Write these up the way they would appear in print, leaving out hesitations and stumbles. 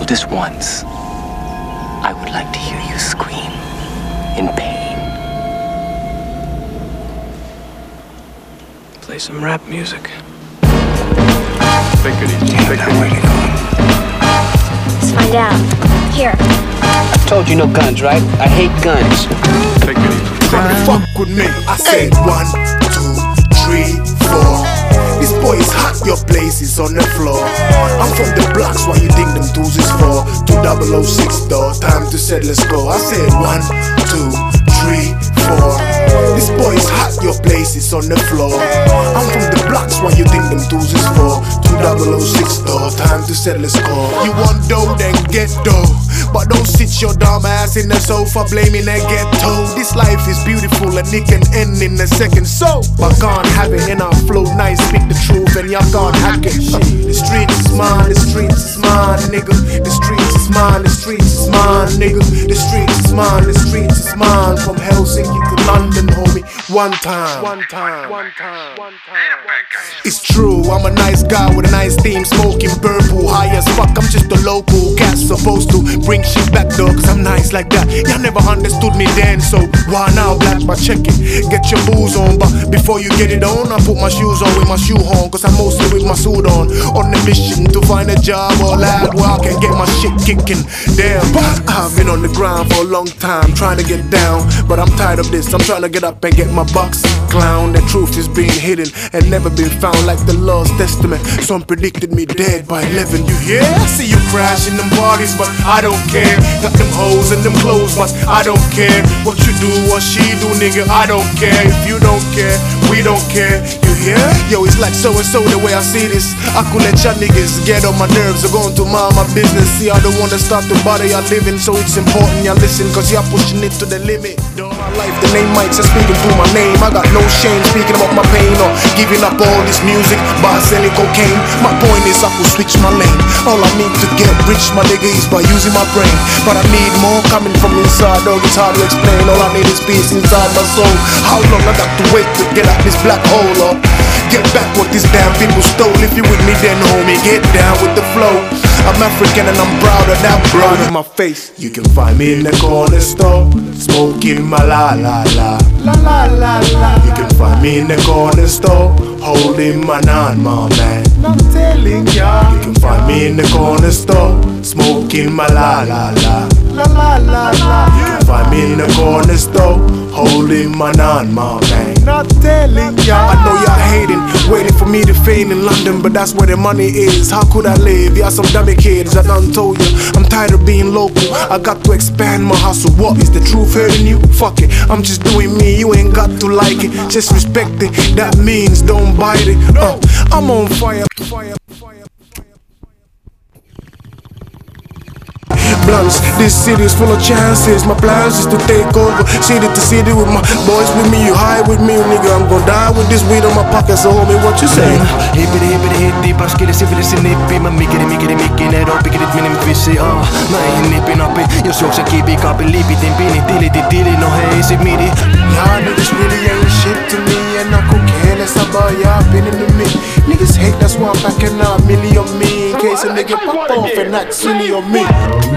this once. I would like to hear you scream in pain. Play some rap music. Take it easy. Take it easy. Let's find out. Here. I told you no guns, right? I hate guns. Take it easy. Fuck with me. I said 1, 2, 3, 4. This boy is hot, your place is on the floor. I'm from the blocks, why you think them tools is for? 2006 though, time to set, let's go. I said 1, 2, 3, 4. This boy is hot, your place is on the floor. I'm from the blocks, why you think them tools is for? 2006 though, time to set, let's go. You want dough, then get dough. But don't sit your dumb ass in the sofa blaming the ghetto. This life is beautiful and it can end in a second. So I can't have it and I flow nice, speak the truth and y'all can't hack it. The streets is mine, the streets is mine, nigga. The streets is mine, the streets is mine, nigga. The streets is mine, the streets is mine. From Helsinki to London, homie. One time. It's true, I'm a nice guy with a nice team, smoking purple, high as fuck. I'm just a local cat supposed to bring shit back though, cause I'm nice like that. Y'all never understood me then, so why now black my check it? Get your booze on, but before you get it on, I put my shoes on with my shoe on, cause I'm mostly with my suit on the mission to find a job or lab where I can get my shit kicking. Damn, I've been on the grind for a long time trying to get down, but I'm tired of this. I'm trying to get up and get my bucks. Clown, the truth is being hidden and never been found like the Lost Testament. Some predicted me dead by 11. You hear? I see you crashing them parties, but I don't care. Got them hoes and them clothes, but I don't care. What you do, what she do, nigga, I don't care. If you don't care, we don't care. You hear? Yo, it's like so and so the way I see this. I could let y'all niggas get on my nerves. They're going to mind my business. See, I don't wanna start to bother y'all living, so it's important y'all listen, cause y'all pushing it to the limit. Though my life, the name mics are speaking through my name. I got no shame speaking about my pain or giving up all this music by selling cocaine. My point is I could switch my lane. All I need to get rich, my nigga, is by using my brain. But I need more coming from inside, dog, it's hard to explain. All I need is peace inside my soul. How long I got to wait to get out this black hole or get back what this damn people stole? If you with me then homie, get down with the flow. I'm African and I'm proud of that brown in my face. You can find me in the corner store, smoking my la la la. La la la la. You can find me in the corner store, holding my non-mom man. I'm telling ya. You can find me in the corner store, smoking my la la la. La la la la. You can find me in the corner store, holding my non-mom man. Not telling ya. I know y'all hating, waiting for me to fade in London, but that's where the money is. How could I live? Yeah, some dummy kids, I done told you. I'm tired of being local, I got to expand my hustle. What is the truth hurting you? Fuck it, I'm just doing me, you ain't got to like it. Just respect it, that means don't bite it. I'm on fire. Blunts. This city is full of chances. My plans is to take over city to city with my boys with me. You high with me, nigga. I'm gonna die with this weed on my pocket. So homie, what you say? Hippity hitti, paskili sivilisi nippi. Mä mikini mikki, ne dopikidit minim fissi. Mä eihin nippi nappi. Jos juoksen kiipikaapin lipitin pini, tili, no hei sit midi. Y'all niggas really ain't shit to me, and I could care less about y'all been into me. Niggas hate, that's why I'm backing out milli on me. In case a nigga pop off and act silly on me.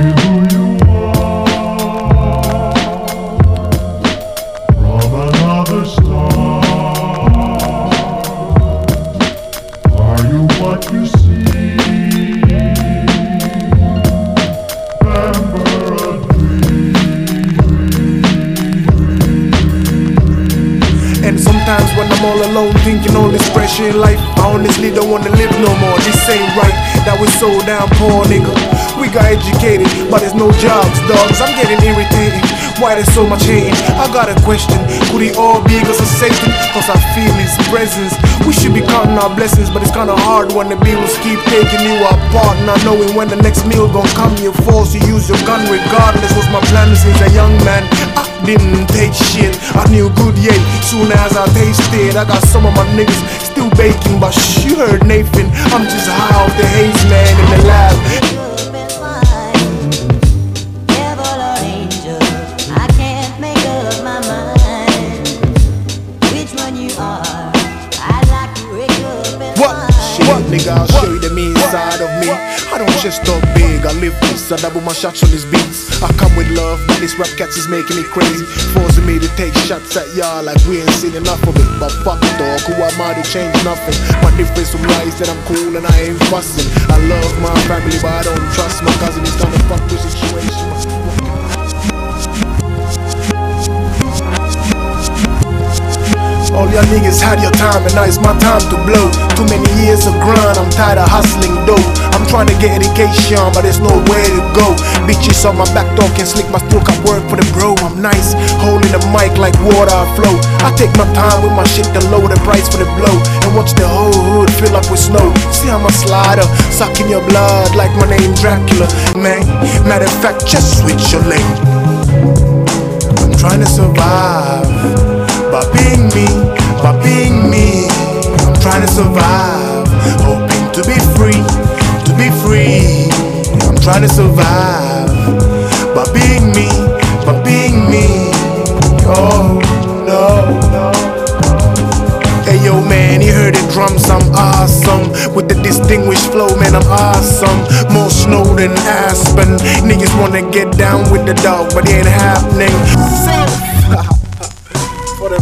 Sometimes when I'm all alone thinking all this pressure in life, I honestly don't wanna live no more. This ain't right, that we're so damn poor, nigga. We got educated, but there's no jobs, dogs. I'm getting irritated, why there's so much hating? I got a question, could it all be because of Satan? Cause I feel his presence. We should be counting our blessings, but it's kinda hard when the bills keep taking you apart. Not knowing when the next meal gon' come, you're forced to use your gun regardless. Was my plan since a young man, I didn't take shit. I knew good yet, soon as I tasted. I got some of my niggas still baking, but shh, you heard Nathan, I'm just high off the haze, man, in the lab. What, nigga, I'll show you the me inside of me. I don't just talk big, I live this. I double my shots on these beats. I come with love, but this rap cats is making it crazy, forcing me to take shots at y'all like we ain't seen enough of it. But fuck it, dog, who am I to change nothing? My difference from lies that I'm cool and I ain't fussing. I love my family, but I don't trust my cousin. He's gonna fuck the situation. All y'all niggas had your time and now it's my time to blow. Too many years of grind, I'm tired of hustling dough. I'm trying to get education, but there's nowhere to go. Bitches on my back talking slick, but still can work for the bro. I'm nice, holding the mic like water I flow. I take my time with my shit to lower the price for the blow, and watch the whole hood fill up with snow. See I'm a slider, sucking your blood like my name Dracula. Man, matter of fact, just switch your lane. I'm trying to survive by being me, by being me. I'm trying to survive, hoping to be free, to be free. I'm trying to survive by being me, by being me. Oh no. Hey yo man, you heard the drums, I'm awesome. With the distinguished flow, man, I'm awesome. More snow than Aspen. Niggas wanna get down with the dog, but it ain't happening.